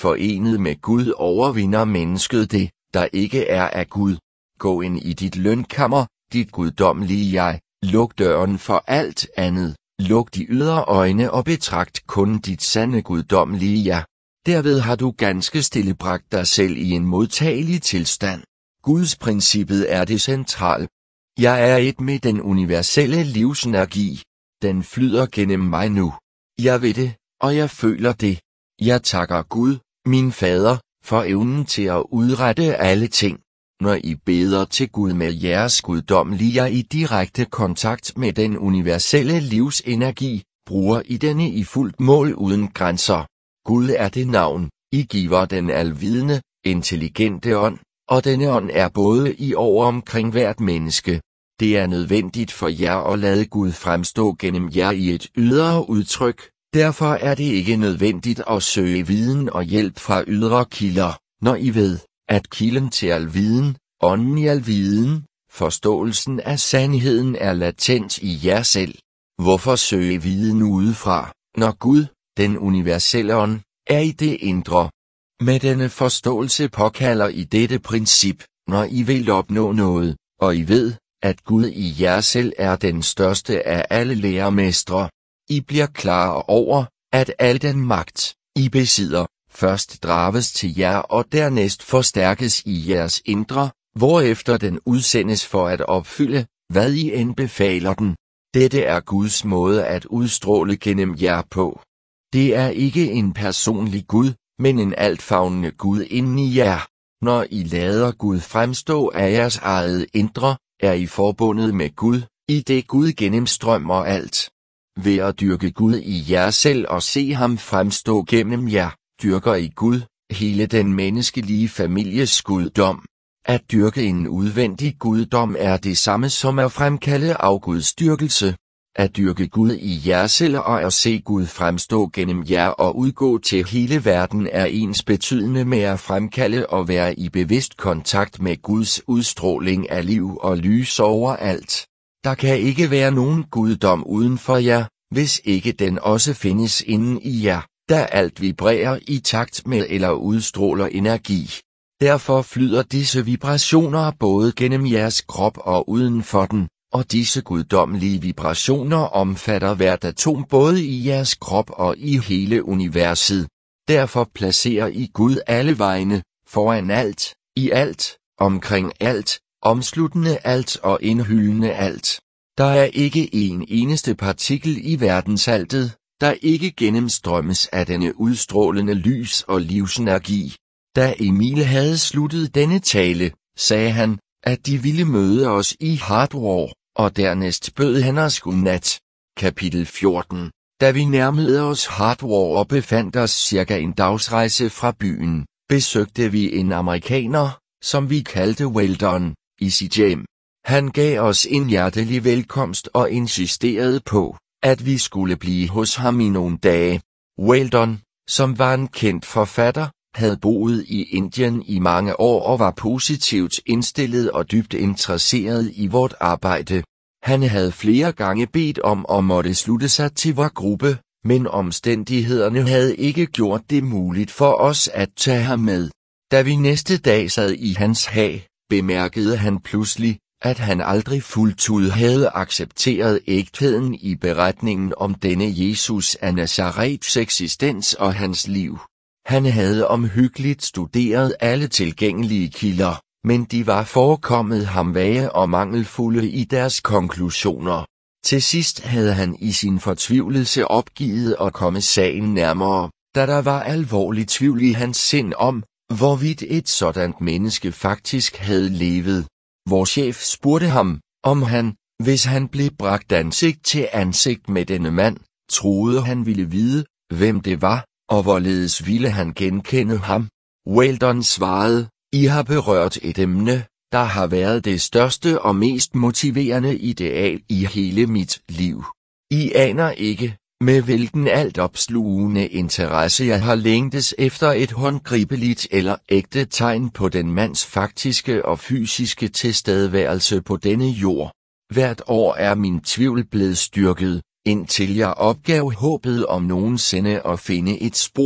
forenet med Gud overvinder mennesket det, der ikke er af Gud. Gå ind i dit lønkammer, dit guddommelige jeg, luk døren for alt andet, luk de ydre øjne og betragt kun dit sande guddommelige jeg. Derved har du ganske stille bragt dig selv i en modtagelig tilstand. Guds princippet er det centrale. Jeg er et med den universelle livsenergi. Den flyder gennem mig nu. Jeg ved det, og jeg føler det. Jeg takker Gud, min fader, for evnen til at udrette alle ting. Når I beder til Gud med jeres guddommelige jeg i direkte kontakt med den universelle livsenergi, bruger I denne i fuldt mål uden grænser. Gud er det navn, I giver den alvidende, intelligente ånd, og denne ånd er både i og omkring hvert menneske. Det er nødvendigt for jer at lade Gud fremstå gennem jer i et ydre udtryk, derfor er det ikke nødvendigt at søge viden og hjælp fra ydre kilder, når I ved, at kilden til al viden, ånden i al viden, forståelsen af sandheden er latent i jer selv. Hvorfor søge viden udefra, når Gud, den universelle ånd, er i det indre? Med denne forståelse påkalder I dette princip, når I vil opnå noget, og I ved, at Gud i jer selv er den største af alle læremestre. I bliver klar over, at al den magt, I besidder, først drages til jer og dernæst forstærkes i jeres indre, hvorefter den udsendes for at opfylde, hvad I end befaler den. Dette er Guds måde at udstråle gennem jer på. Det er ikke en personlig Gud, men en altfavnende Gud inden i jer. Når I lader Gud fremstå af jeres eget indre, er I forbundet med Gud, i det Gud gennemstrømmer alt. Ved at dyrke Gud i jer selv og se ham fremstå gennem jer, dyrker I Gud, hele den menneskelige families guddom. At dyrke en udvendig guddom er det samme som at fremkalde afgudsdyrkelse. At dyrke Gud i jer selv og at se Gud fremstå gennem jer og udgå til hele verden er ens betydende med at fremkalde og være i bevidst kontakt med Guds udstråling af liv og lys overalt. Der kan ikke være nogen guddom uden for jer, hvis ikke den også findes inden i jer, da alt vibrerer i takt med eller udstråler energi. Derfor flyder disse vibrationer både gennem jeres krop og uden for den, og disse guddommelige vibrationer omfatter hvert atom både i jeres krop og i hele universet. Derfor placerer I Gud alle vegne, foran alt, i alt, omkring alt, omsluttende alt og indhyldende alt. Der er ikke en eneste partikel i verdensaltet, der ikke gennemstrømmes af denne udstrålende lys og livsenergi. Da Emil havde sluttet denne tale, sagde han, at de ville møde os i Hardwar, og dernæst bød han os godnat. Kapitel 14. Da vi nærmede os Hardwar og befandt os cirka en dagsrejse fra byen, besøgte vi en amerikaner, som vi kaldte Weldon, i sit hjem. Han gav os en hjertelig velkomst og insisterede på, at vi skulle blive hos ham i nogle dage. Weldon, som var en kendt forfatter, havde boet i Indien i mange år og var positivt indstillet og dybt interesseret i vort arbejde. Han havde flere gange bedt om at måtte slutte sig til vor gruppe, men omstændighederne havde ikke gjort det muligt for os at tage ham med. Da vi næste dag sad i hans hag, bemærkede han pludselig, at han aldrig fuldt ud havde accepteret ægtheden i beretningen om denne Jesus af Nazarets eksistens og hans liv. Han havde omhyggeligt studeret alle tilgængelige kilder, men de var forekommet ham vage og mangelfulde i deres konklusioner. Til sidst havde han i sin fortvivlelse opgivet at komme sagen nærmere, da der var alvorlig tvivl i hans sind om, hvorvidt et sådant menneske faktisk havde levet. Vor chef spurgte ham, om han, hvis han blev bragt ansigt til ansigt med denne mand, troede han ville vide, hvem det var, og hvorledes ville han genkende ham. Weldon svarede, I har berørt et emne, der har været det største og mest motiverende ideal i hele mit liv. I aner ikke, med hvilken altopslugende interesse jeg har længtes efter et håndgribeligt eller ægte tegn på den mands faktiske og fysiske tilstedeværelse på denne jord. Hvert år er min tvivl blevet styrket, indtil jeg opgav håbet om nogensinde at finde et spor,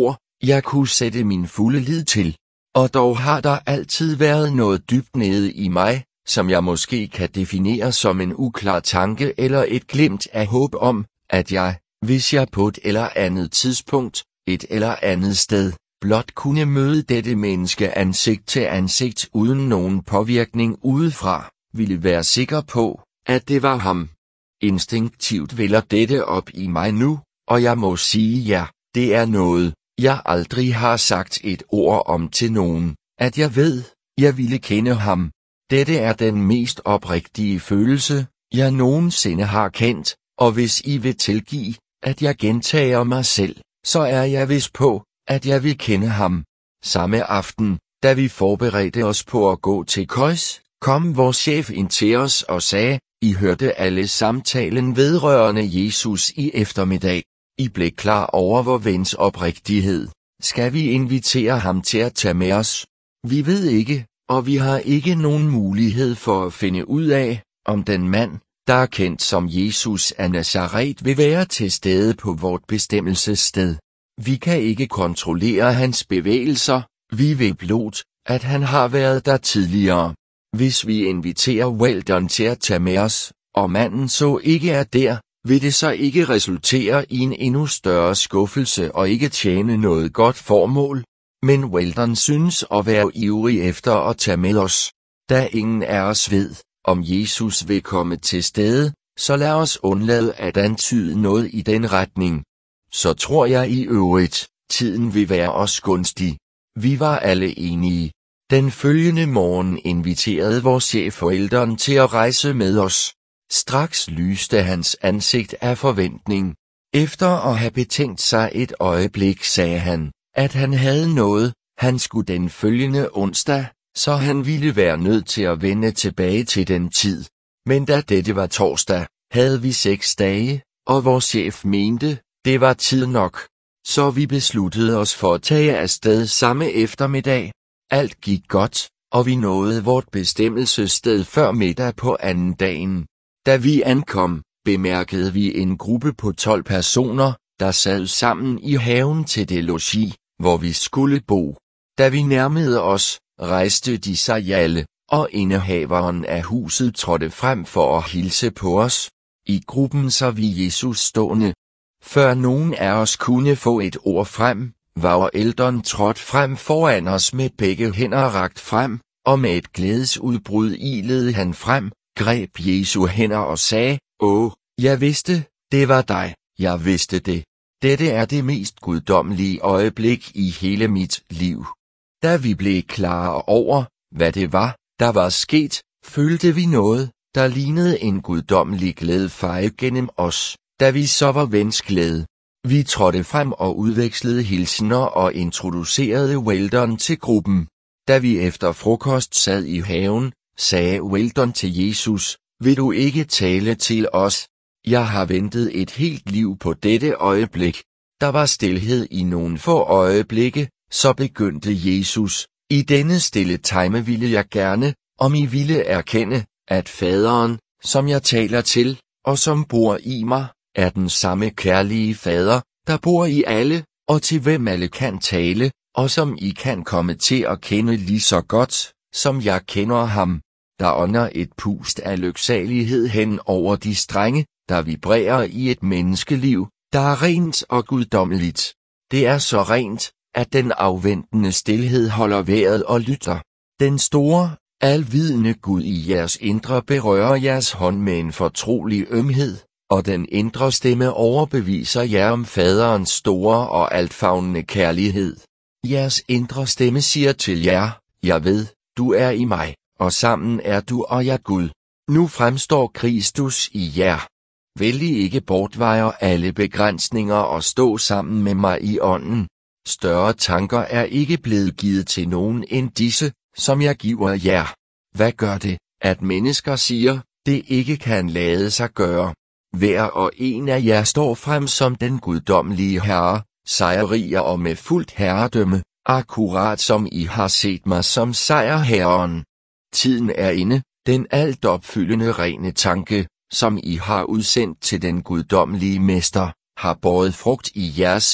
jeg kunne sætte min fulde lid til. Og dog har der altid været noget dybt nede i mig, som jeg måske kan definere som en uklar tanke eller et glimt af håb om, at jeg, hvis jeg på et eller andet tidspunkt, et eller andet sted, blot kunne møde dette menneske ansigt til ansigt uden nogen påvirkning udefra, ville være sikker på, at det var ham. Instinktivt vælger dette op i mig nu, og jeg må sige ja, det er noget, jeg aldrig har sagt et ord om til nogen, at jeg ved, jeg ville kende ham. Dette er den mest oprigtige følelse, jeg nogensinde har kendt, og hvis I vil tilgive, at jeg gentager mig selv, så er jeg vist på, at jeg vil kende ham. Samme aften, da vi forberedte os på at gå til køjs, kom vores chef ind til os og sagde, I hørte alle samtalen vedrørende Jesus i eftermiddag. I blev klar over vor vens oprigtighed. Skal vi invitere ham til at tage med os? Vi ved ikke, og vi har ikke nogen mulighed for at finde ud af, om den mand, der er kendt som Jesus af Nazaret, vil være til stede på vort bestemmelsessted. Vi kan ikke kontrollere hans bevægelser, vi ved blot, at han har været der tidligere. Hvis vi inviterer Weldon til at tage med os, og manden så ikke er der, vil det så ikke resultere i en endnu større skuffelse og ikke tjene noget godt formål? Men Weldon synes at være ivrig efter at tage med os. Da ingen af os ved, om Jesus vil komme til stede, så lad os undlade at antyde noget i den retning. Så tror jeg i øvrigt, tiden vil være os gunstig. Vi var alle enige. Den følgende morgen inviterede vores chef Weldon til at rejse med os. Straks lyste hans ansigt af forventning. Efter at have betænkt sig et øjeblik sagde han, at han havde noget, han skulle den følgende onsdag, så han ville være nødt til at vende tilbage til den tid. Men da dette var torsdag, havde vi 6 dage, og vores chef mente, det var tid nok. Så vi besluttede os for at tage afsted samme eftermiddag. Alt gik godt, og vi nåede vort bestemmelsessted før middag på anden dagen. Da vi ankom, bemærkede vi en gruppe på 12 personer, der sad sammen i haven til det logi, hvor vi skulle bo. Da vi nærmede os, rejste de sig alle, og indehaveren af huset trådte frem for at hilse på os. I gruppen så vi Jesus stående. Før nogen af os kunne få et ord frem, var Weldon trådt frem foran os med begge hænder rakt frem, og med et glædesudbrud ilede han frem, greb Jesu hænder og sagde, jeg vidste, det var dig, jeg vidste det. Dette er det mest guddommelige øjeblik i hele mit liv. Da vi blev klare over, hvad det var, der var sket, følte vi noget, der lignede en guddommelig glæde feje gennem os, da vi så var vensglade. Vi trådte frem og udvekslede hilsener og introducerede Weldon til gruppen. Da vi efter frokost sad i haven, sagde Weldon til Jesus, vil du ikke tale til os? Jeg har ventet et helt liv på dette øjeblik. Der var stilhed i nogle få øjeblikke, så begyndte Jesus. I denne stille time ville jeg gerne, om I ville erkende, at faderen, som jeg taler til, og som bor i mig, er den samme kærlige fader, der bor i alle, og til hvem alle kan tale, og som I kan komme til at kende lige så godt, som jeg kender ham. Der ånder et pust af lyksalighed hen over de strenge, der vibrerer i et menneskeliv, der er rent og guddommeligt. Det er så rent, at den afventende stilhed holder vejret og lytter. Den store, alvidende Gud i jeres indre berører jeres hånd med en fortrolig ømhed, og den indre stemme overbeviser jer om faderens store og altfavnende kærlighed. Jeres indre stemme siger til jer, jeg ved, du er i mig, og sammen er du og jeg Gud. Nu fremstår Kristus i jer. Vil I ikke bortvejer alle begrænsninger og stå sammen med mig i ånden? Større tanker er ikke blevet givet til nogen end disse, som jeg giver jer. Hvad gør det, at mennesker siger, det ikke kan lade sig gøre? Hver og en af jer står frem som den guddommelige Herre, sejrrig og med fuldt herredømme, akkurat som I har set mig som sejrherren. Tiden er inde, den altopfyldende rene tanke, som I har udsendt til den guddommelige mester, har båret frugt i jer selv,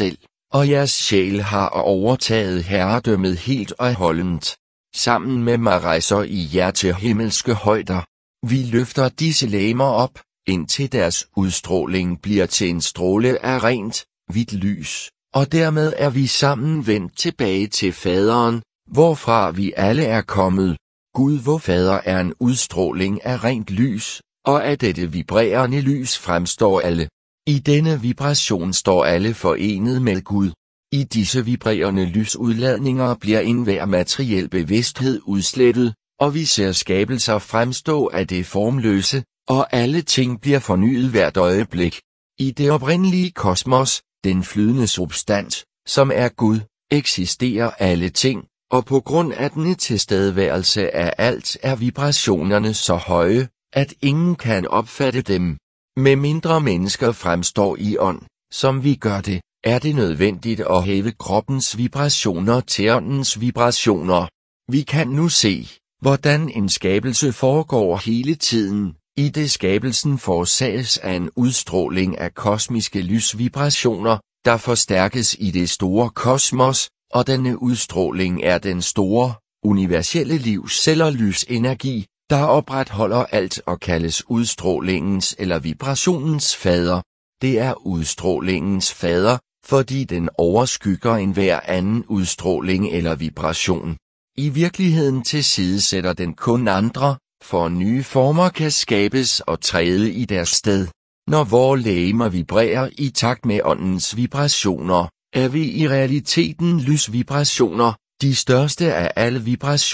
og jeres sjæl har overtaget herredømmet helt og holdent. Sammen med mig rejser I jer til himmelske højder. Vi løfter disse legemer op, indtil deres udstråling bliver til en stråle af rent, hvidt lys, og dermed er vi sammen vendt tilbage til Faderen, hvorfra vi alle er kommet. Gud vor Fader er en udstråling af rent lys, og af dette vibrerende lys fremstår alle. I denne vibration står alle forenet med Gud. I disse vibrerende lysudladninger bliver enhver materiel bevidsthed udslettet, og vi ser skabelser fremstå af det formløse, og alle ting bliver fornyet hvert øjeblik. I det oprindelige kosmos, den flydende substans, som er Gud, eksisterer alle ting, og på grund af denne tilstedeværelse af alt er vibrationerne så høje, at ingen kan opfatte dem. Med mindre mennesker fremstår i ånd, som vi gør det, er det nødvendigt at hæve kroppens vibrationer til åndens vibrationer. Vi kan nu se, hvordan en skabelse foregår hele tiden, i det skabelsen forårsages af en udstråling af kosmiske lysvibrationer, der forstærkes i det store kosmos, og denne udstråling er den store, universelle livsceller lysenergi, der opretholder alt og kaldes udstrålingens eller vibrationens fader. Det er udstrålingens fader, fordi den overskygger enhver anden udstråling eller vibration. I virkeligheden tilsidesætter den kun andre, for nye former kan skabes og træde i deres sted. Når vore legemer vibrerer i takt med åndens vibrationer, er vi i realiteten lysvibrationer, de største af alle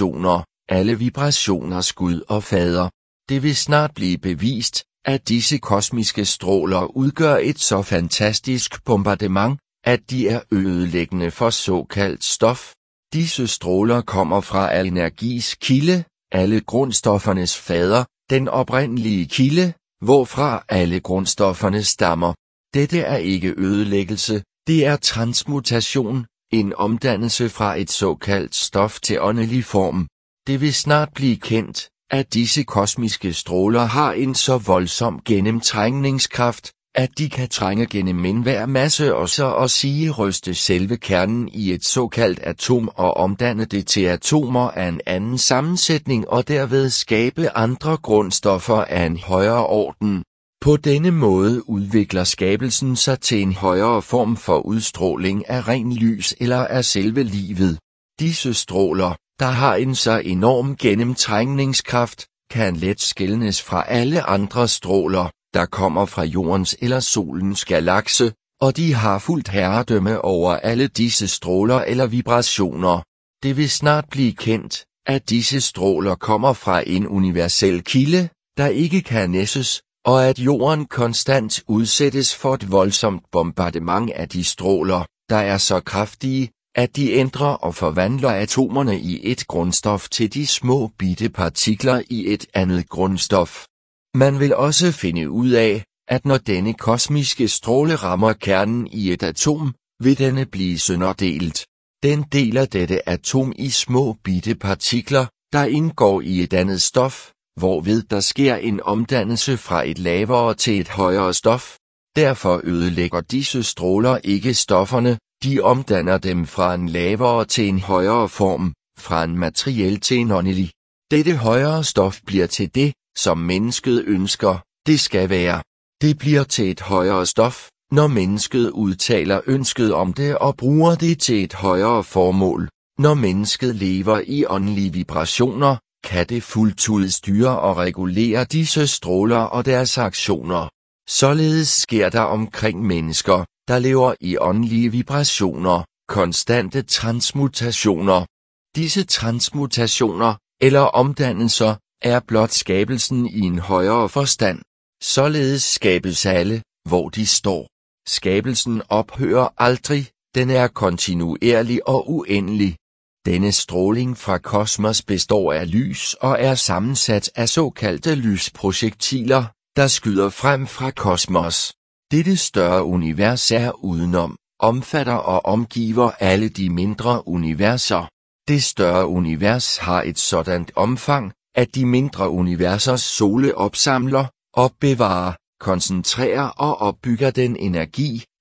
vibrationers Gud og Fader. Det vil snart blive bevist, at disse kosmiske stråler udgør et så fantastisk bombardement, at de er ødelæggende for såkaldt stof. Disse stråler kommer fra al energis kilde, alle grundstoffernes fader, den oprindelige kilde, hvorfra alle grundstofferne stammer. Dette er ikke ødelæggelse, det er transmutation, en omdannelse fra et såkaldt stof til åndelig form. Det vil snart blive kendt, at disse kosmiske stråler har en så voldsom gennemtrængningskraft, at de kan trænge gennem enhver masse og så at sige ryste selve kernen i et såkaldt atom og omdanne det til atomer af en anden sammensætning og derved skabe andre grundstoffer af en højere orden. På denne måde udvikler skabelsen sig til en højere form for udstråling af ren lys eller af selve livet. Disse stråler, der har en så enorm gennemtrængningskraft, kan let skelnes fra alle andre stråler, der kommer fra jordens eller solens galakse, og de har fuldt herredømme over alle disse stråler eller vibrationer. Det vil snart blive kendt, at disse stråler kommer fra en universel kilde, der ikke kan næsses, og at jorden konstant udsættes for et voldsomt bombardement af de stråler, der er så kraftige, at de ændrer og forvandler atomerne i et grundstof til de små bitte partikler i et andet grundstof. Man vil også finde ud af, at når denne kosmiske stråle rammer kernen i et atom, vil denne blive sønderdelt. Den deler dette atom i små bitte partikler, der indgår i et andet stof, hvorved der sker en omdannelse fra et lavere til et højere stof. Derfor ødelægger disse stråler ikke stofferne, de omdanner dem fra en lavere til en højere form, fra en materiel til en åndelig. Dette højere stof bliver til det, som mennesket ønsker, det skal være. Det bliver til et højere stof, når mennesket udtaler ønsket om det og bruger det til et højere formål. Når mennesket lever i åndelige vibrationer, kan det fuldt ud styre og regulere disse stråler og deres aktioner. Således sker der omkring mennesker, der lever i åndelige vibrationer, konstante transmutationer. Disse transmutationer, eller omdannelser, er blot skabelsen i en højere forstand. Således skabes alle, hvor de står. Skabelsen ophører aldrig, den er kontinuerlig og uendelig. Denne stråling fra kosmos består af lys og er sammensat af såkaldte lysprojektiler, der skyder frem fra kosmos. Dette større univers er udenom, omfatter og omgiver alle de mindre universer. Det større univers har et sådant omfang, at de mindre universers sole opsamler, opbevarer, koncentrerer og opbygger den energi,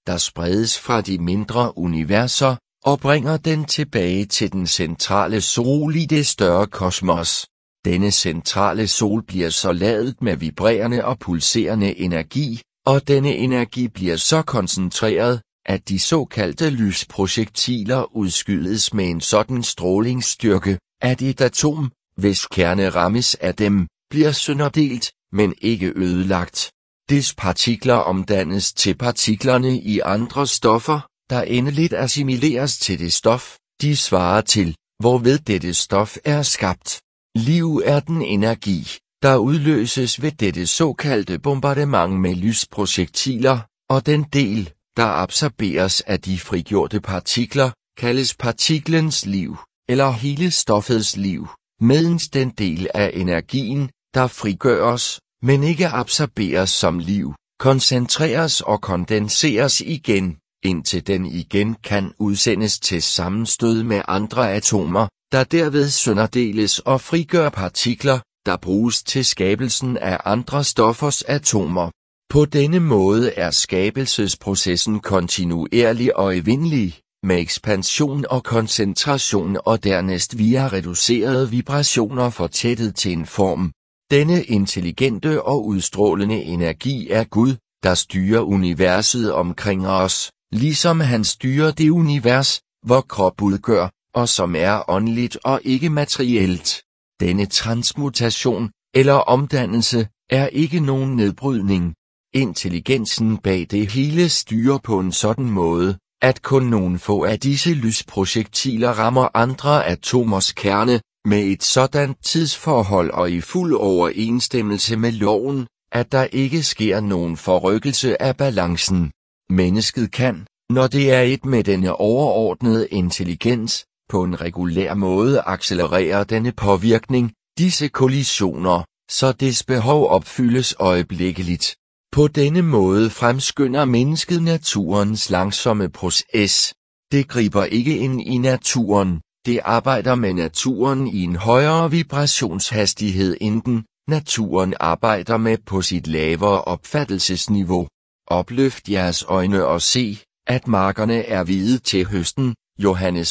der spredes fra de mindre universer, og bringer den tilbage til den centrale sol i det større kosmos. Denne centrale sol bliver så ladet med vibrerende og pulserende energi, og denne energi bliver så koncentreret, at de såkaldte lysprojektiler udskydes med en sådan strålingsstyrke, at et atom, hvis kerne rammes af dem, bliver sønderdelt, men ikke ødelagt. Dets partikler omdannes til partiklerne i andre stoffer, der endeligt assimileres til det stof, de svarer til, hvorved dette stof er skabt. Liv er den energi, der udløses ved dette såkaldte bombardement med lysprojektiler, og den del, der absorberes af de frigjorte partikler, kaldes partiklens liv, eller hele stoffets liv, medens den del af energien, der frigøres, men ikke absorberes som liv, koncentreres og kondenseres igen, indtil den igen kan udsendes til sammenstød med andre atomer, der derved sønderdeles og frigør partikler, der bruges til skabelsen af andre stoffers atomer. På denne måde er skabelsesprocessen kontinuerlig og evindelig, med ekspansion og koncentration og dernæst via reducerede vibrationer fortættet til en form. Denne intelligente og udstrålende energi er Gud, der styrer universet omkring os, ligesom han styrer det univers, hvor krop udgør, og som er åndeligt og ikke materielt. Denne transmutation, eller omdannelse, er ikke nogen nedbrydning. Intelligensen bag det hele styrer på en sådan måde, at kun nogle få af disse lysprojektiler rammer andre atomers kerne, med et sådant tidsforhold og i fuld overensstemmelse med loven, at der ikke sker nogen forrykkelse af balancen. Mennesket kan, når det er et med denne overordnede intelligens, på en regulær måde accelerere denne påvirkning, disse kollisioner, så dets behov opfyldes øjeblikkeligt. På denne måde fremskynder mennesket naturens langsomme proces. Det griber ikke ind i naturen, det arbejder med naturen i en højere vibrationshastighed end den, naturen arbejder med på sit lavere opfattelsesniveau. Opløft jeres øjne og se, at markerne er hvide til høsten. Johannes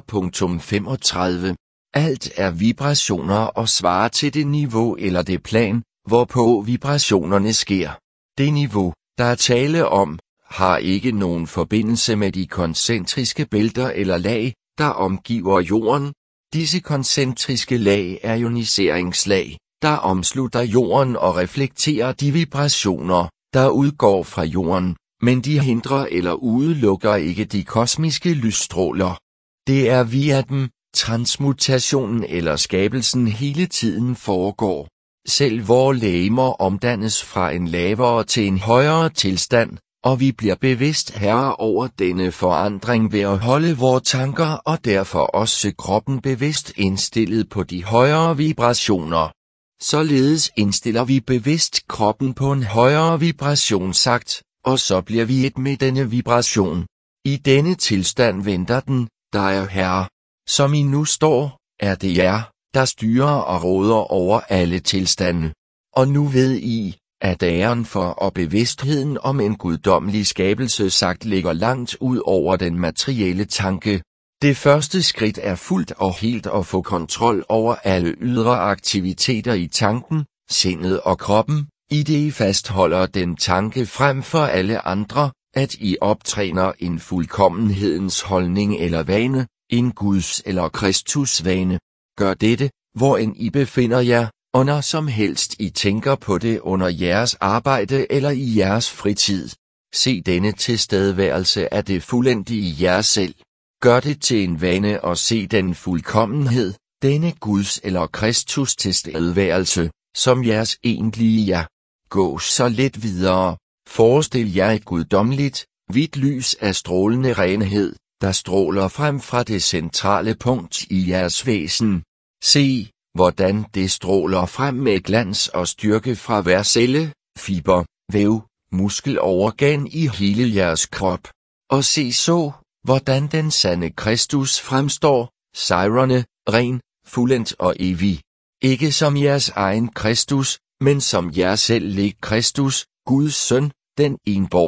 4:35. Alt er vibrationer og svarer til det niveau eller det plan, hvorpå vibrationerne sker. Det niveau, der er tale om, har ikke nogen forbindelse med de koncentriske bælter eller lag, der omgiver jorden. Disse koncentriske lag er ioniseringsslag, der omslutter jorden og reflekterer de vibrationer, der udgår fra jorden, men de hindrer eller udelukker ikke de kosmiske lysstråler. Det er via dem, transmutationen eller skabelsen hele tiden foregår. Selv vore legemer omdannes fra en lavere til en højere tilstand, og vi bliver bevidst herre over denne forandring ved at holde vore tanker og derfor også kroppen bevidst indstillet på de højere vibrationer. Således indstiller vi bevidst kroppen på en højere vibrationsakt, og så bliver vi et med denne vibration. I denne tilstand venter den, der er herre. Som I nu står, er det jer, der styrer og råder over alle tilstande. Og nu ved I, at æren for og bevidstheden om en guddommelig skabelsesakt ligger langt ud over den materielle tanke. Det første skridt er fuldt og helt at få kontrol over alle ydre aktiviteter i tanken, sindet og kroppen, i det I fastholder den tanke frem for alle andre, at I optræner en fuldkommenhedens holdning eller vane, en Guds eller Kristus vane. Gør dette, hvor end I befinder jer, og når som helst I tænker på det under jeres arbejde eller i jeres fritid. Se denne tilstedeværelse af det fuldendte i jer selv. Gør det til en vane og se den fuldkommenhed, denne Guds eller Kristus tilstedeværelse, som jeres egentlige jer. Gå så lidt videre. Forestil jer et guddommeligt, hvidt lys af strålende renhed, der stråler frem fra det centrale punkt i jeres væsen. Se, hvordan det stråler frem med glans og styrke fra hver celle, fiber, væv, muskelorgan i hele jeres krop. Og se så, hvordan den sande Kristus fremstår, sejrende, ren, fuldendt og evig. Ikke som jeres egen Kristus, men som jer selv lig Kristus, Guds søn, den enbårne.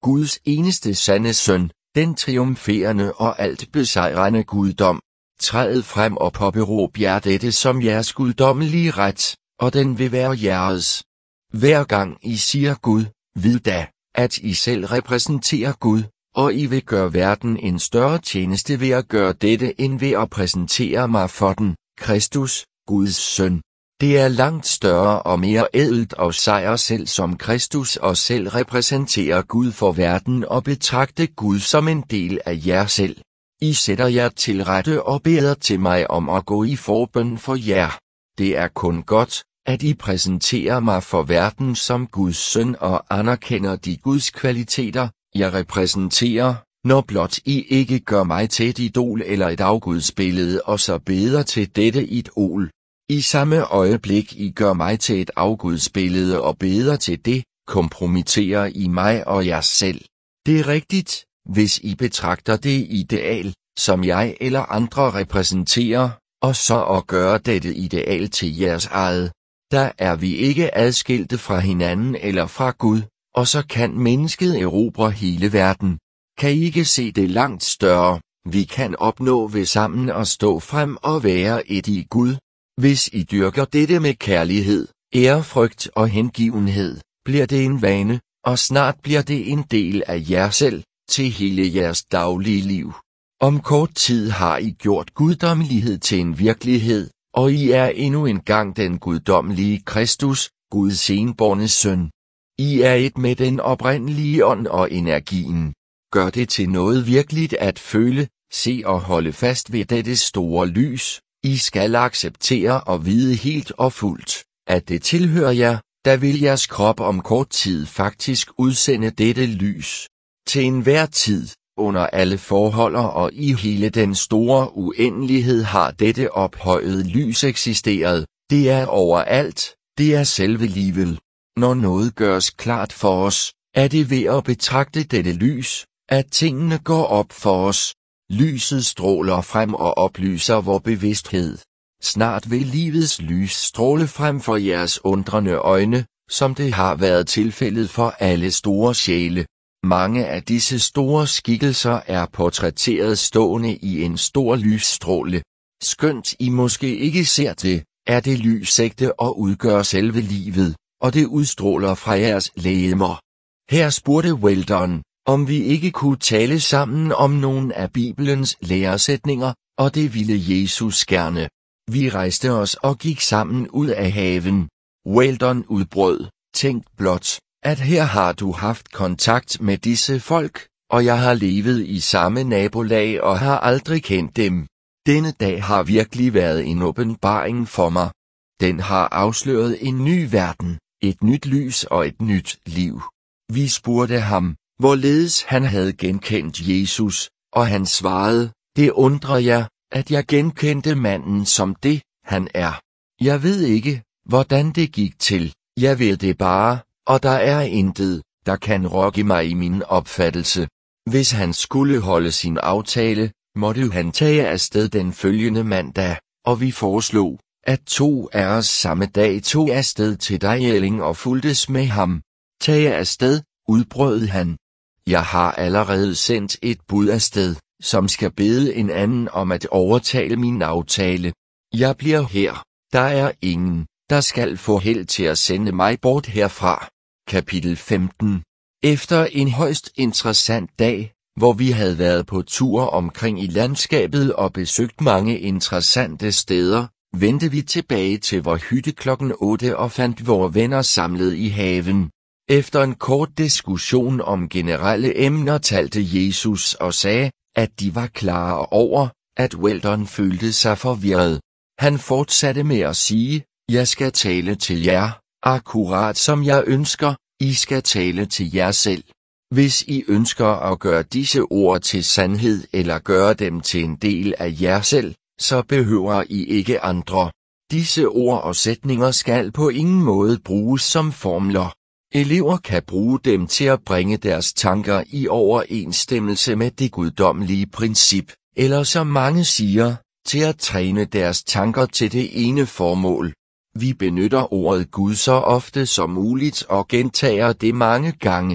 Guds eneste sande søn, den triumferende og alt besejrende guddom. Træd frem og påberåb jer dette som jeres guddommelige ret, og den vil være jeres. Hver gang I siger Gud, vid da, at I selv repræsenterer Gud, og I vil gøre verden en større tjeneste ved at gøre dette end ved at præsentere mig for den, Kristus, Guds søn. Det er langt større og mere ædelt og sejre selv som Kristus og selv repræsenterer Gud for verden og betragte Gud som en del af jer selv. I sætter jer til rette og beder til mig om at gå i forbøn for jer. Det er kun godt, at I præsenterer mig for verden som Guds søn og anerkender de Guds kvaliteter, jeg repræsenterer, når blot I ikke gør mig til et idol eller et afgudsbillede og så beder til dette idol. I samme øjeblik I gør mig til et afgudsbillede og beder til det, kompromitterer I mig og jer selv. Det er rigtigt, hvis I betragter det ideal, som jeg eller andre repræsenterer, og så at gøre dette ideal til jeres eget. Der er vi ikke adskilte fra hinanden eller fra Gud, og så kan mennesket erobre hele verden. Kan I ikke se det langt større, vi kan opnå ved sammen at stå frem og være et i Gud? Hvis I dyrker dette med kærlighed, ærefrygt og hengivenhed, bliver det en vane, og snart bliver det en del af jer selv, til hele jeres daglige liv. Om kort tid har I gjort guddommelighed til en virkelighed, og I er endnu engang den guddommelige Kristus, Guds enbårne søn. I er et med den oprindelige ånd og energien. Gør det til noget virkeligt at føle, se og holde fast ved dette store lys. I skal acceptere og vide helt og fuldt, at det tilhører jer, da vil jeres krop om kort tid faktisk udsende dette lys. Til enhver tid, under alle forhold og i hele den store uendelighed har dette ophøjede lys eksisteret. Det er overalt, det er selve livet. Når noget gøres klart for os, er det ved at betragte dette lys, at tingene går op for os. Lyset stråler frem og oplyser vor bevidsthed. Snart vil livets lys stråle frem for jeres undrende øjne, som det har været tilfældet for alle store sjæle. Mange af disse store skikkelser er portrætteret stående i en stor lysstråle. Skønt I måske ikke ser det, er det lysægte og udgør selve livet, og det udstråler fra jeres legemer. Her spurgte Weldon, om vi ikke kunne tale sammen om nogle af Bibelens læresætninger, og det ville Jesus gerne. Vi rejste os og gik sammen ud af haven. Weldon udbrød, tænk blot, at her har du haft kontakt med disse folk, og jeg har levet i samme nabolag og har aldrig kendt dem. Denne dag har virkelig været en åbenbaring for mig. Den har afsløret en ny verden, et nyt lys og et nyt liv. Vi spurgte ham, hvorledes han havde genkendt Jesus, og han svarede, det undrer jer, at jeg genkendte manden som det, han er. Jeg ved ikke, hvordan det gik til, jeg ved det bare, og der er intet, der kan rokke mig i min opfattelse. Hvis han skulle holde sin aftale, måtte han tage afsted den følgende mandag, og vi foreslog, at 2 af os samme dag tog afsted til Dejling og fulgtes med ham. Tage afsted, udbrød han. Jeg har allerede sendt et bud afsted, som skal bede en anden om at overtale min aftale. Jeg bliver her, der er ingen, der skal få held til at sende mig bort herfra. Kapitel 15. Efter en højst interessant dag, hvor vi havde været på tur omkring i landskabet og besøgt mange interessante steder, vendte vi tilbage til vor hytte klokken 8 og fandt vore venner samlet i haven. Efter en kort diskussion om generelle emner talte Jesus og sagde, at de var klare over, at Weldon følte sig forvirret. Han fortsatte med at sige, jeg skal tale til jer, akkurat som jeg ønsker, I skal tale til jer selv. Hvis I ønsker at gøre disse ord til sandhed eller gøre dem til en del af jer selv, så behøver I ikke andre. Disse ord og sætninger skal på ingen måde bruges som formler. Elever kan bruge dem til at bringe deres tanker i overensstemmelse med det guddommelige princip, eller som mange siger, til at træne deres tanker til det ene formål. Vi benytter ordet Gud så ofte som muligt og gentager det mange gange.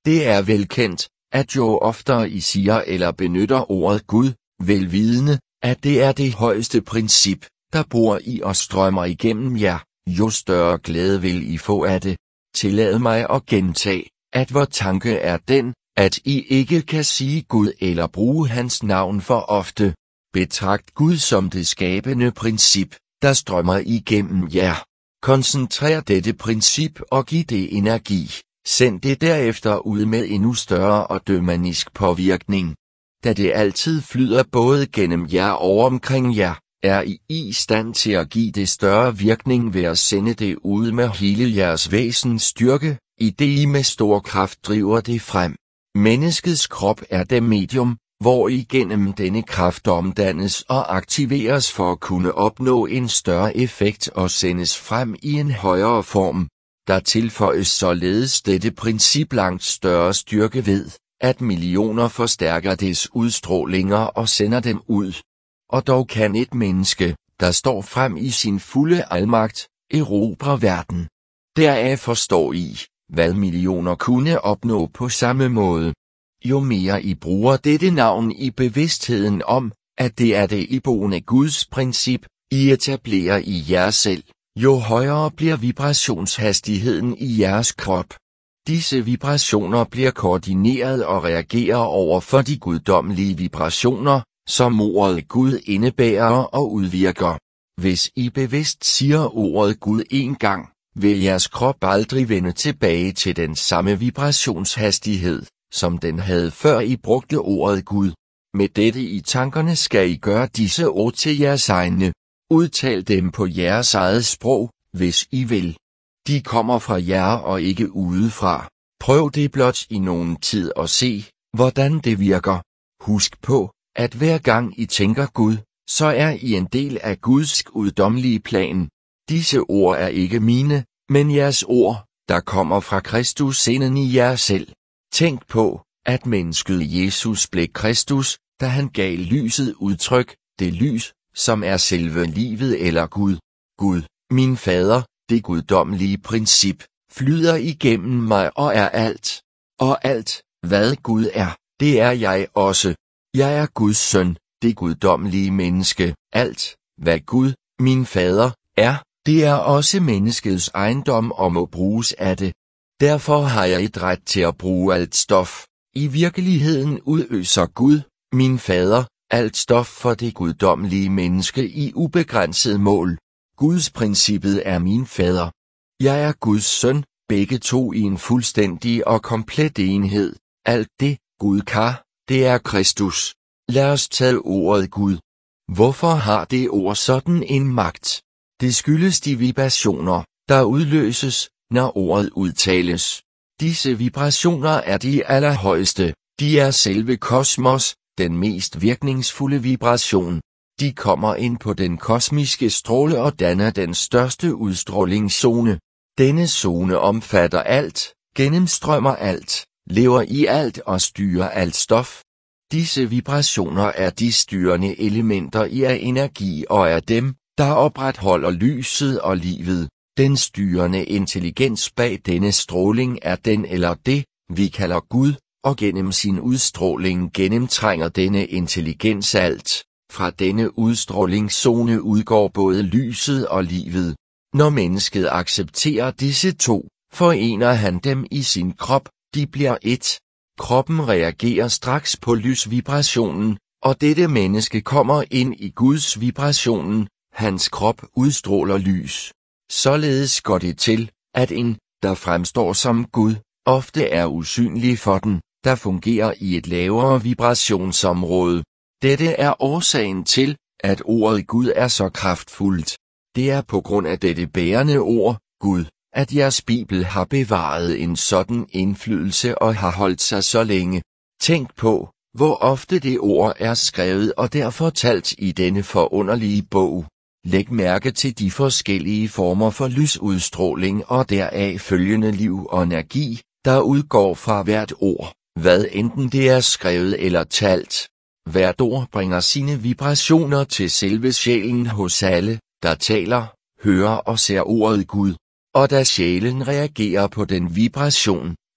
Det er velkendt, at jo oftere I siger eller benytter ordet Gud, velvidende, at det er det højeste princip, der bor i og strømmer igennem jer, jo større glæde vil I få af det. Tillad mig at gentage, at vor tanke er den, at I ikke kan sige Gud eller bruge hans navn for ofte. Betragt Gud som det skabende princip, der strømmer igennem jer. Koncentrer dette princip og giv det energi. Send det derefter ud med endnu større og dømanisk påvirkning. Da det altid flyder både gennem jer og omkring jer, er I i stand til at give det større virkning ved at sende det ud med hele jeres væsens styrke, i det I med stor kraft driver det frem. Menneskets krop er det medium, hvor igennem denne kraft omdannes og aktiveres for at kunne opnå en større effekt og sendes frem i en højere form. Der tilføjes således dette princip langt større styrke ved, at millioner forstærker dets udstrålinger og sender dem ud. Og dog kan et menneske, der står frem i sin fulde almagt, erobre verden. Deraf forstår I, hvad millioner kunne opnå på samme måde. Jo mere I bruger dette navn i bevidstheden om, at det er det iboende Guds princip, I etablerer i jer selv, jo højere bliver vibrationshastigheden i jeres krop. Disse vibrationer bliver koordineret og reagerer over for de guddommelige vibrationer, som ordet Gud indebærer og udvirker. Hvis I bevidst siger ordet Gud en gang, vil jeres krop aldrig vende tilbage til den samme vibrationshastighed, som den havde før I brugte ordet Gud. Med dette i tankerne skal I gøre disse ord til jeres egne. Udtal dem på jeres eget sprog, hvis I vil. De kommer fra jer og ikke udefra. Prøv det blot i nogen tid og se, hvordan det virker. Husk på, at hver gang I tænker Gud, så er I en del af Guds guddommelige plan. Disse ord er ikke mine, men jeres ord, der kommer fra Kristus inden i jer selv. Tænk på, at mennesket Jesus blev Kristus, da han gav lyset udtryk, det lys, som er selve livet eller Gud. Gud, min fader, det guddommelige princip, flyder igennem mig og er alt. Og alt, hvad Gud er, det er jeg også. Jeg er Guds søn, det guddommelige menneske. Alt, hvad Gud, min fader, er, det er også menneskets ejendom og må bruges af det. Derfor har jeg et ret til at bruge alt stof. I virkeligheden udøser Gud, min fader, alt stof for det guddommelige menneske i ubegrænset mål. Guds princippet er min fader. Jeg er Guds søn, begge to i en fuldstændig og komplet enhed. Alt det, Gud kan, det er Kristus. Lad os tage ordet Gud. Hvorfor har det ord sådan en magt? Det skyldes de vibrationer, der udløses, når ordet udtales. Disse vibrationer er de allerhøjeste. De er selve kosmos, den mest virkningsfulde vibration. De kommer ind på den kosmiske stråle og danner den største udstrålingszone. Denne zone omfatter alt, gennemstrømmer alt, lever i alt og styrer alt stof. Disse vibrationer er de styrende elementer i af energi og er dem, der opretholder lyset og livet. Den styrende intelligens bag denne stråling er den eller det, vi kalder Gud, og gennem sin udstråling gennemtrænger denne intelligens alt. Fra denne udstrålingszone udgår både lyset og livet. Når mennesket accepterer disse to, forener han dem i sin krop, de bliver ét. Kroppen reagerer straks på lysvibrationen, og dette menneske kommer ind i Guds vibrationen, hans krop udstråler lys. Således går det til, at en, der fremstår som Gud, ofte er usynlig for den, der fungerer i et lavere vibrationsområde. Dette er årsagen til, at ordet Gud er så kraftfuldt. Det er på grund af dette bærende ord, Gud, at jeres Bibel har bevaret en sådan indflydelse og har holdt sig så længe. Tænk på, hvor ofte det ord er skrevet og derfor talt i denne forunderlige bog. Læg mærke til de forskellige former for lysudstråling og deraf følgende liv og energi, der udgår fra hvert ord, hvad enten det er skrevet eller talt. Hvert ord bringer sine vibrationer til selve sjælen hos alle, der taler, hører og ser ordet Gud. Og da sjælen reagerer på den vibration,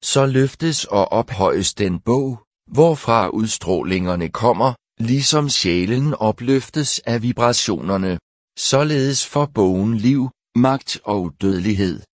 så løftes og ophøjes den bog, hvorfra udstrålingerne kommer, ligesom sjælen opløftes af vibrationerne. Således får bogen liv, magt og udødelighed.